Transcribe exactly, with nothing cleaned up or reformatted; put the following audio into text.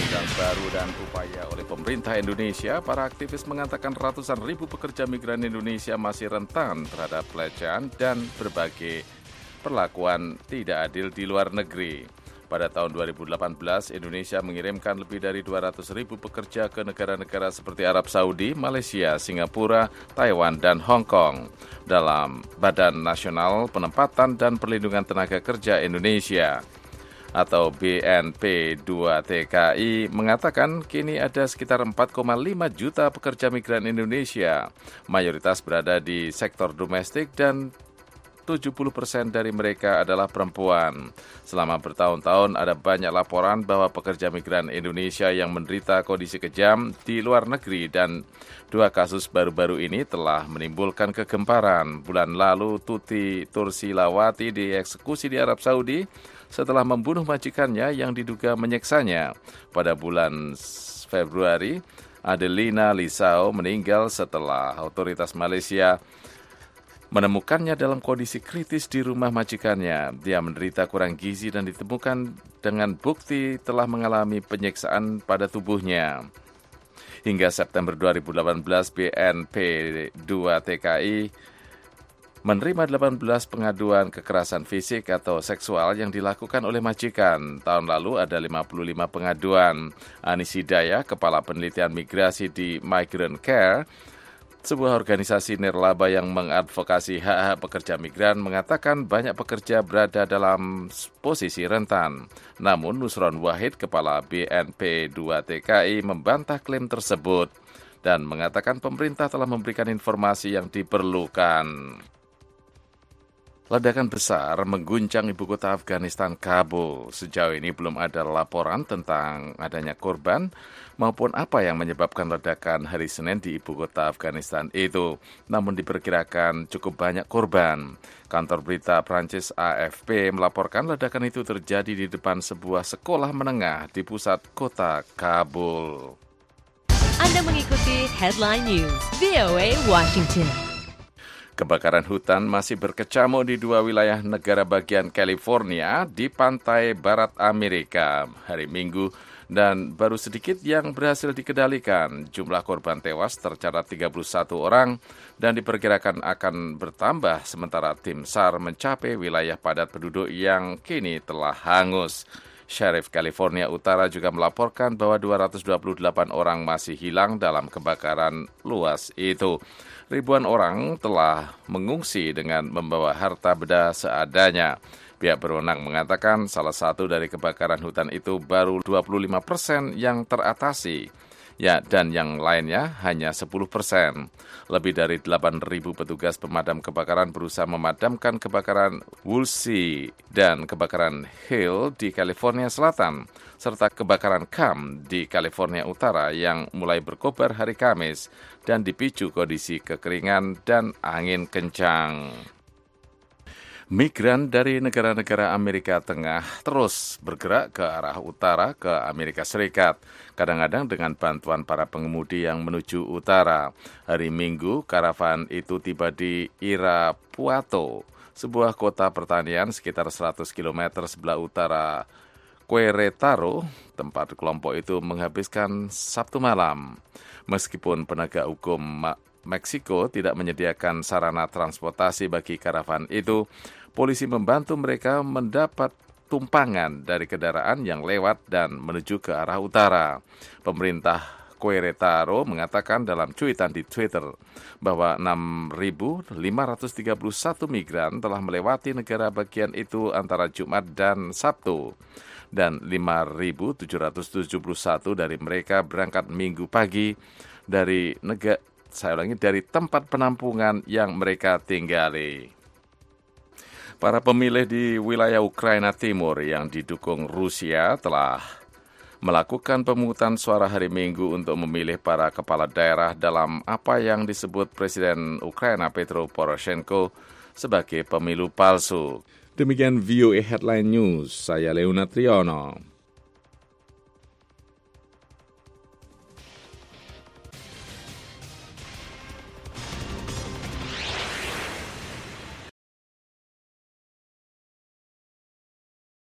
undang baru dan upaya oleh pemerintah Indonesia, para aktivis mengatakan ratusan ribu pekerja migran Indonesia masih rentan terhadap pelecehan dan berbagai perlakuan tidak adil di luar negeri. Pada tahun dua ribu delapan belas, Indonesia mengirimkan lebih dari dua ratus ribu pekerja ke negara-negara seperti Arab Saudi, Malaysia, Singapura, Taiwan, dan Hong Kong. Dalam Badan Nasional Penempatan dan Perlindungan Tenaga Kerja Indonesia atau B N P dua T K I mengatakan kini ada sekitar empat koma lima juta pekerja migran Indonesia. Mayoritas berada di sektor domestik dan tujuh puluh persen dari mereka adalah perempuan. Selama bertahun-tahun ada banyak laporan bahwa pekerja migran Indonesia yang menderita kondisi kejam di luar negeri dan dua kasus baru-baru ini telah menimbulkan kegemparan. Bulan lalu Tuti Tursilawati dieksekusi di Arab Saudi setelah membunuh majikannya yang diduga menyiksanya. Pada bulan Februari, Adelina Lisau meninggal setelah otoritas Malaysia menemukannya dalam kondisi kritis di rumah majikannya. Dia menderita kurang gizi dan ditemukan dengan bukti telah mengalami penyiksaan pada tubuhnya. Hingga September dua ribu delapan belas, B N P dua T K I menerima delapan belas pengaduan kekerasan fisik atau seksual yang dilakukan oleh majikan. Tahun lalu ada lima puluh lima pengaduan. Anis Hidayah, Kepala Penelitian Migrasi di Migrant Care, sebuah organisasi nirlaba yang mengadvokasi hak-hak pekerja migran, mengatakan banyak pekerja berada dalam posisi rentan. Namun Nusron Wahid, Kepala B N P dua T K I, membantah klaim tersebut dan mengatakan pemerintah telah memberikan informasi yang diperlukan. Ledakan besar mengguncang ibu kota Afghanistan, Kabul. Sejauh ini belum ada laporan tentang adanya korban maupun apa yang menyebabkan ledakan hari Senin di ibu kota Afghanistan itu. Namun diperkirakan cukup banyak korban. Kantor berita Prancis A F P melaporkan ledakan itu terjadi di depan sebuah sekolah menengah di pusat kota Kabul. Anda mengikuti Headline News V O A Washington. Kebakaran hutan masih berkecamuk di dua wilayah negara bagian California di pantai barat Amerika hari Minggu dan baru sedikit yang berhasil dikendalikan. Jumlah korban tewas tercatat tiga puluh satu orang dan diperkirakan akan bertambah sementara tim S A R mencapai wilayah padat penduduk yang kini telah hangus. Sheriff California Utara juga melaporkan bahwa dua ratus dua puluh delapan orang masih hilang dalam kebakaran luas itu. Ribuan orang telah mengungsi dengan membawa harta benda seadanya. Pihak berwenang mengatakan salah satu dari kebakaran hutan itu baru dua puluh lima persen yang teratasi, ya, dan yang lainnya hanya sepuluh persen. Lebih dari delapan ribu petugas pemadam kebakaran berusaha memadamkan kebakaran Woolsey dan kebakaran Hill di California Selatan, serta kebakaran Cam di California Utara yang mulai berkobar hari Kamis dan dipicu kondisi kekeringan dan angin kencang. Migran dari negara-negara Amerika Tengah terus bergerak ke arah utara ke Amerika Serikat, kadang-kadang dengan bantuan para pengemudi yang menuju utara. Hari Minggu, karavan itu tiba di Irapuato, sebuah kota pertanian sekitar seratus kilometer sebelah utara Querétaro, tempat kelompok itu menghabiskan Sabtu malam. Meskipun penegak hukum Meksiko tidak menyediakan sarana transportasi bagi karavan itu, polisi membantu mereka mendapat tumpangan dari kendaraan yang lewat dan menuju ke arah utara. Pemerintah Querétaro mengatakan dalam cuitan di Twitter bahwa enam ribu lima ratus tiga puluh satu migran telah melewati negara bagian itu antara Jumat dan Sabtu, dan lima ribu tujuh ratus tujuh puluh satu dari mereka berangkat Minggu pagi dari negara Saya ulangi, dari tempat penampungan yang mereka tinggali. Para pemilih di wilayah Ukraina Timur yang didukung Rusia telah melakukan pemungutan suara hari Minggu untuk memilih para kepala daerah dalam apa yang disebut Presiden Ukraina Petro Poroshenko sebagai pemilu palsu. Demikian V O A Headline News, saya Leona Triono.